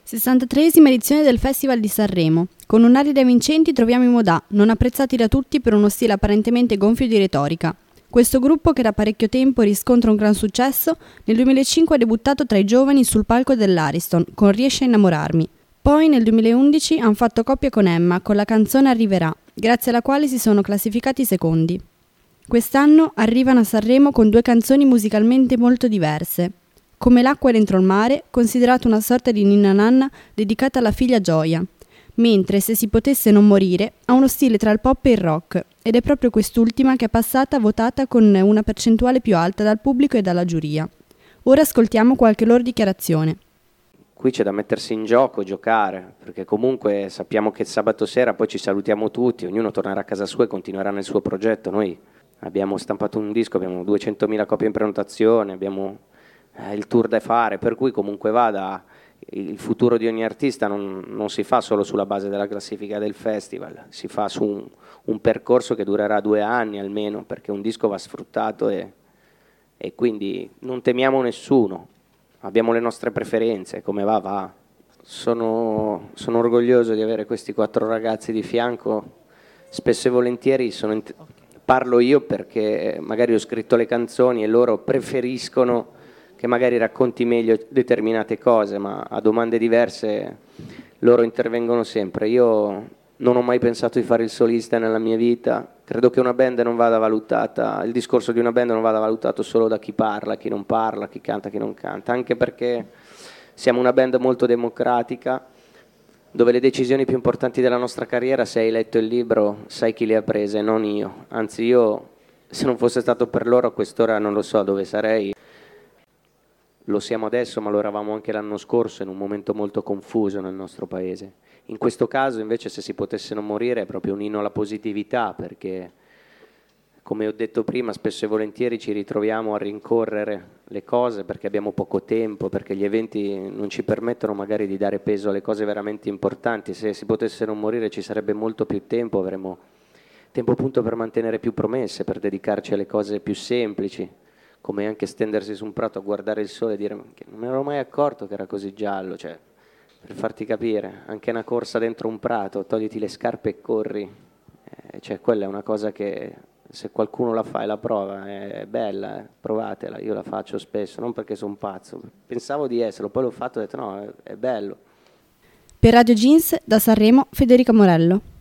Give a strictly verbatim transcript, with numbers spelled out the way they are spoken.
sessantatreesima edizione del Festival di Sanremo. Con un'arida vincenti troviamo i Modà, non apprezzati da tutti per uno stile apparentemente gonfio di retorica. Questo gruppo, che da parecchio tempo riscontra un gran successo, nel duemilacinque ha debuttato tra i giovani sul palco dell'Ariston con Riesci a innamorarmi. Poi nel duemilaundici hanno fatto coppia con Emma con la canzone Arriverà, grazie alla quale si sono classificati secondi. Quest'anno arrivano a Sanremo con due canzoni musicalmente molto diverse. Come l'acqua dentro il mare, considerato una sorta di ninna nanna dedicata alla figlia Gioia, mentre Se si potesse non morire ha uno stile tra il pop e il rock, ed è proprio quest'ultima che è passata votata con una percentuale più alta dal pubblico e dalla giuria. Ora ascoltiamo qualche loro dichiarazione. Qui c'è da mettersi in gioco, giocare, perché comunque sappiamo che sabato sera poi ci salutiamo tutti, ognuno tornerà a casa sua e continuerà nel suo progetto. Noi abbiamo stampato un disco, abbiamo duecentomila copie in prenotazione, abbiamo eh, il tour da fare, per cui comunque vada, il futuro di ogni artista non, non si fa solo sulla base della classifica del festival, si fa su un, un percorso che durerà due anni almeno, perché un disco va sfruttato e, e quindi non temiamo nessuno. Abbiamo le nostre preferenze, come va va. Sono, sono orgoglioso di avere questi quattro ragazzi di fianco, spesso e volentieri sono in, parlo io perché magari ho scritto le canzoni e loro preferiscono che magari racconti meglio determinate cose, ma a domande diverse loro intervengono sempre. Io non ho mai pensato di fare il solista nella mia vita, credo che una band non vada valutata, il discorso di una band non vada valutato solo da chi parla, chi non parla, chi canta, chi non canta, anche perché siamo una band molto democratica, dove le decisioni più importanti della nostra carriera, se hai letto il libro, sai chi le ha prese, non io. Anzi, io, se non fosse stato per loro, a quest'ora non lo so dove sarei. Lo siamo adesso, ma lo eravamo anche l'anno scorso, in un momento molto confuso nel nostro paese. In questo caso, invece, se si potesse non morire, è proprio un inno alla positività, perché, come ho detto prima, spesso e volentieri ci ritroviamo a rincorrere le cose perché abbiamo poco tempo, perché gli eventi non ci permettono magari di dare peso alle cose veramente importanti. Se si potesse non morire ci sarebbe molto più tempo, avremmo tempo appunto per mantenere più promesse, per dedicarci alle cose più semplici, come anche stendersi su un prato a guardare il sole e dire che non mi ero mai accorto che era così giallo, cioè, per farti capire, anche una corsa dentro un prato, togliti le scarpe e corri, eh, cioè quella è una cosa che se qualcuno la fa e la prova è bella, eh, provatela, io la faccio spesso, non perché sono pazzo, pensavo di esserlo, poi l'ho fatto e ho detto no, è, è bello. Per Radio Jeans, da Sanremo, Federica Morello.